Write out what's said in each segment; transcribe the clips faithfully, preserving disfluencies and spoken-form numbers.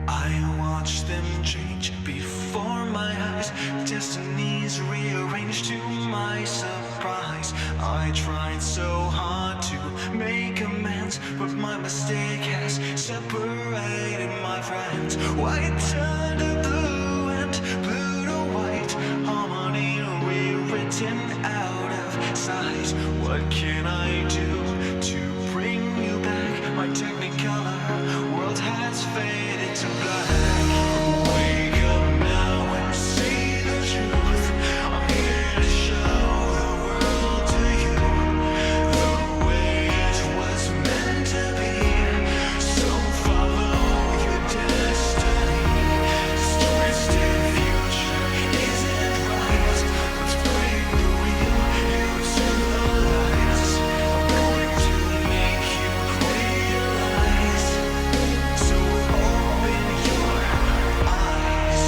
I watch them change before my eyes. Destinies rearranged to my surprise. I tried so hard to make amends, but my mistake has separated my friends. White turned to blue and blue to white. Harmony rewritten out of sight. What can I do to bring you back? My technicolor world has faded to black. Wake up now and see the truth. I'm here to show the world to you the way it was meant to be. So follow your destiny. This twisted future isn't right. Let's bring the real you to the lights. I'm going to make you realize. So open your eyes.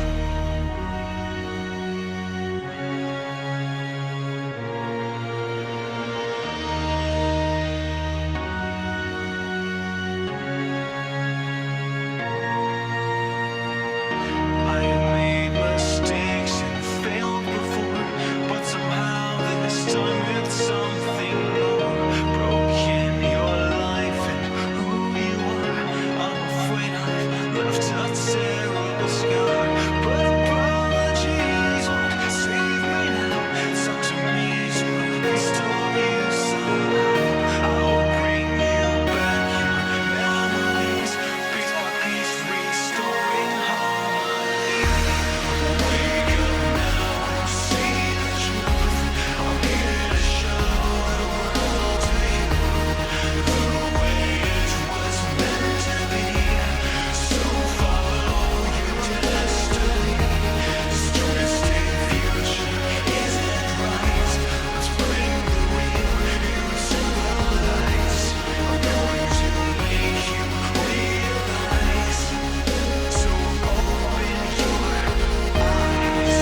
I have made mistakes and failed before, but somehow this time it's something more. Broken your life and who you are. I'm afraid I've left a terrible scar, but apologies won't save me now. It's up to me to restore you somehow. I'll bring you back your memories, piece by piece, restoring harmony. Wake up now and see the truth. I'm here to show the world to you the way it was meant to be. So follow your destiny. This twisted future isn't right. Let's bring the real you to the lights. I'm going to make you realize. So open your eyes.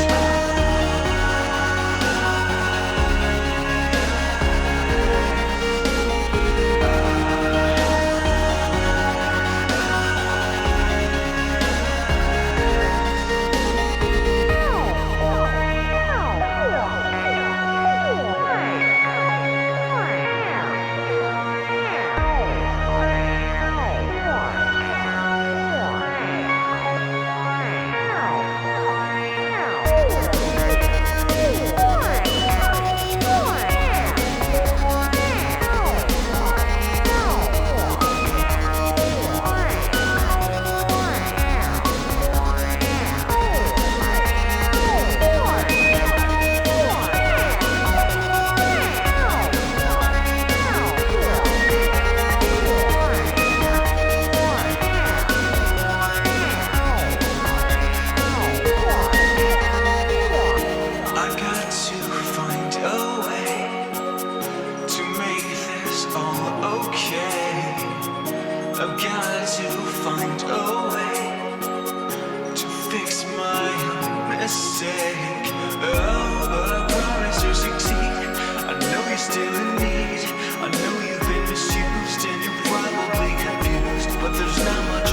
I've got to find a way to make this all okay. I've got to find a way to fix my own mistake. Oh, but I promise to succeed. I know you're still in need. I know you've been misused and you're probably confused, but there's not much